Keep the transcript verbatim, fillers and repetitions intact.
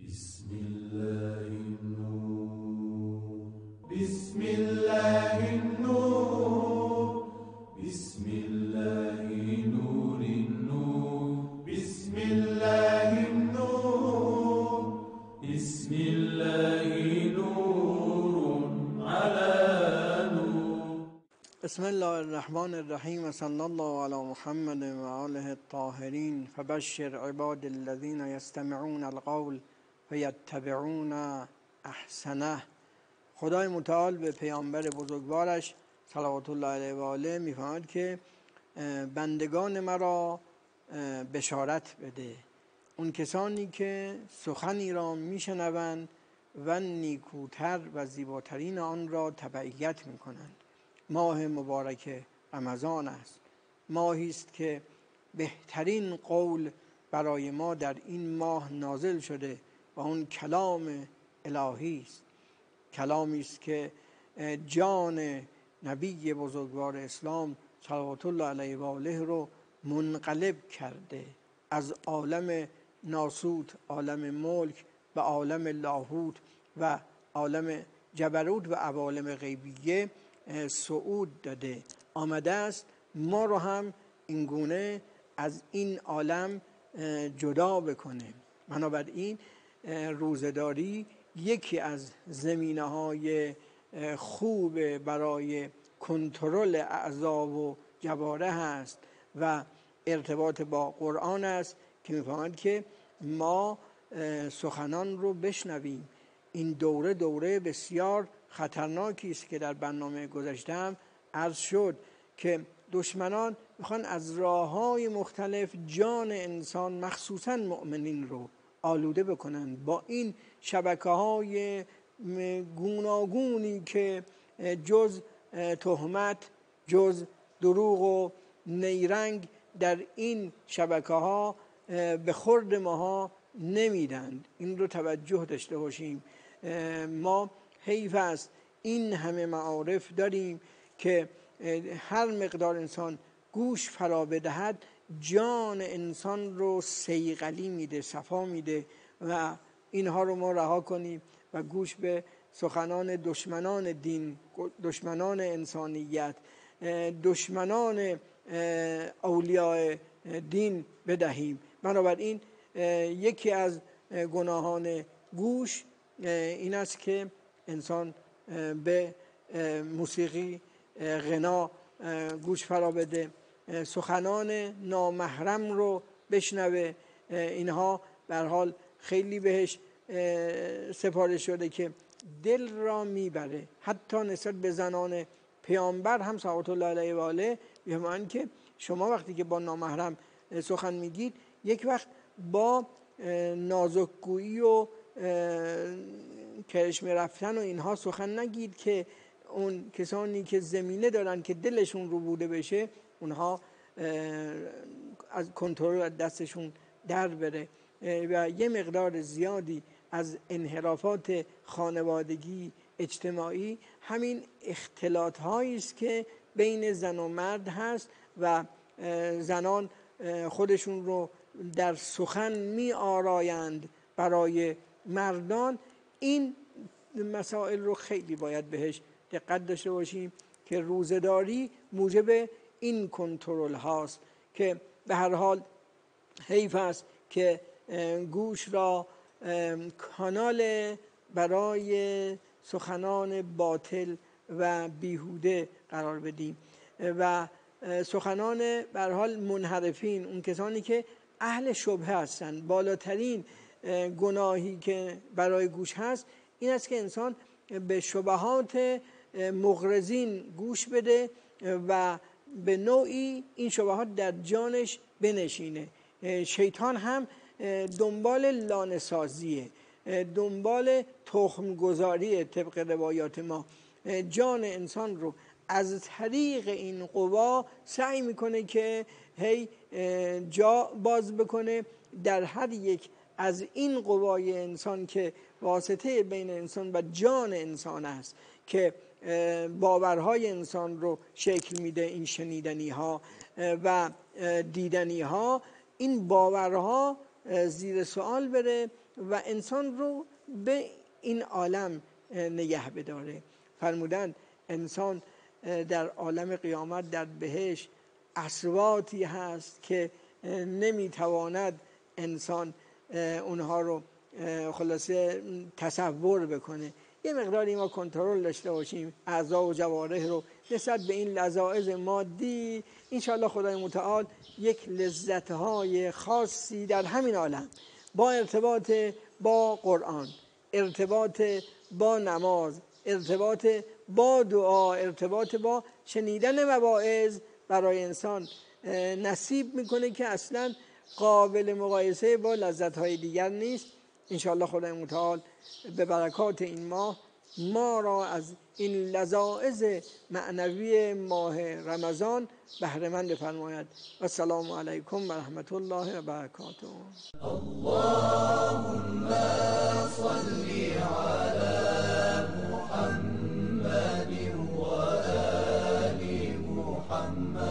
بسم الله النور بسم الله النور بسم الله نور النور بسم الله النور بسم الله نور على نور. بسم الله الرحمن الرحیم و صلی الله علی محمد و آله الطاهرین. فبشر عباد الذین یستمعون القول فیتبعون احسنه. خدای متعال به پیامبر بزرگوارش صلوات الله علیه و آله میفرماید که بندگان مرا بشارت بده، اون کسانی که سخنی را میشنوند و نیکوتر و زیباترین آن را تبعیت میکنند. ماه مبارک رمضان است، ماهی است که بهترین قول برای ما در این ماه نازل شده و اون کلام الهی است، کلامی است که جان نبی بزرگوار اسلام صلوات الله علیه و آله رو منقلب کرده، از عالم ناسوت، عالم ملک و عالم لاهوت و عالم جبروت و عوالم غیبیه صعود داده. آمده است ما رو هم اینگونه از این عالم جدا بکنه. بنابراین روزه‌داری یکی از زمینه‌های خوب برای کنترل اعضا و جوارح است و ارتباط با قرآن است که می‌فهمند که ما سخنان رو بشنویم. این دوره دوره بسیار خطرناکی است که در برنامه گذشته هم عرض شد که دشمنان میخوان از راه‌های مختلف جان انسان مخصوصاً مؤمنین رو آلوده بکنن با این شبکه‌های گوناگونی که جز تهمت، جز دروغ و نیرنگ در این شبکه‌ها به خورد ماها نمیدند. این رو توجه داشته باشیم. ما حیف است این همه معارف داریم که هر مقدار انسان گوش فرا بدهد جان انسان رو صیقلی میده، صفا میده و اینها رو ما رها کنیم و گوش به سخنان دشمنان دین، دشمنان انسانیت، دشمنان اولیاء دین بدهیم. بنابراین یکی از گناهان گوش این است که انسان به موسیقی، غنا گوش فرا بده، سخنان نامحرم رو بشنوه. اینها به هر حال خیلی بهش سفارش شده که دل را میبره. حتی نسبت به زنان پیامبر هم صلوات الله علیه و آله میگن که شما وقتی که با نامحرم سخن میگید یک وقت با نازکگویی و کرشمه رفتن و اینها سخن نگید که اون کسانی که زمینه دارن که دلشون رو بوده بشه اونها از کنترل از دستشون در بره و یه مقدار زیادی از انحرافات خانوادگی اجتماعی همین اختلاط هایی است که بین زن و مرد هست و زنان خودشون رو در سخن می آرایند برای مردان. این مسائل رو خیلی باید بهش دقت داشته باشیم که روزه‌داری موجب این کنترل هاست که به هر حال حیف است که گوش را کانال برای سخنان باطل و بیهوده قرار بدیم و سخنان به هر حال منحرفین، اون کسانی که اهل شبهه هستند. بالاترین گناهی که برای گوش هست این است که انسان به شبهات مغرضین گوش بده و به نوعی این شبهات در جانش بنشینه. شیطان هم دنبال لانه سازیه، دنبال تخم گذاریه. طبق روایات ما جان انسان رو از طریق این قوا سعی میکنه که هی جا باز بکنه در هر یک از این قوای انسان که واسطه بین انسان و جان انسان است که باورهای انسان رو شکل میده. این شنیدنی ها و دیدنی ها، این باورها زیر سوال بره و انسان رو به این عالم نگه بداره. فرمودن انسان در عالم قیامت در بهشت اصواتی هست که نمیتواند انسان اونها رو خلاصه تصور بکنه. یه مقداری ما کنترل داشته باشیم اعضا و جوارح رو نسبت به این لذاذ مادی، انشاءالله خدای متعال یک لذت‌های خاصی در همین عالم با ارتباط با قرآن، ارتباط با نماز، ارتباط با دعا، ارتباط با شنیدن مواعظ برای انسان نصیب میکنه که اصلا قابل مقایسه با لذت‌های دیگر نیست. انشاءالله خدای متعال به برکات این ماه ما را از این لذاذ معنوی ماه رمضان بهره مند بفرماید. و السلام علیکم و رحمت الله و برکاته. اللهم صل على محمد و آل محمد.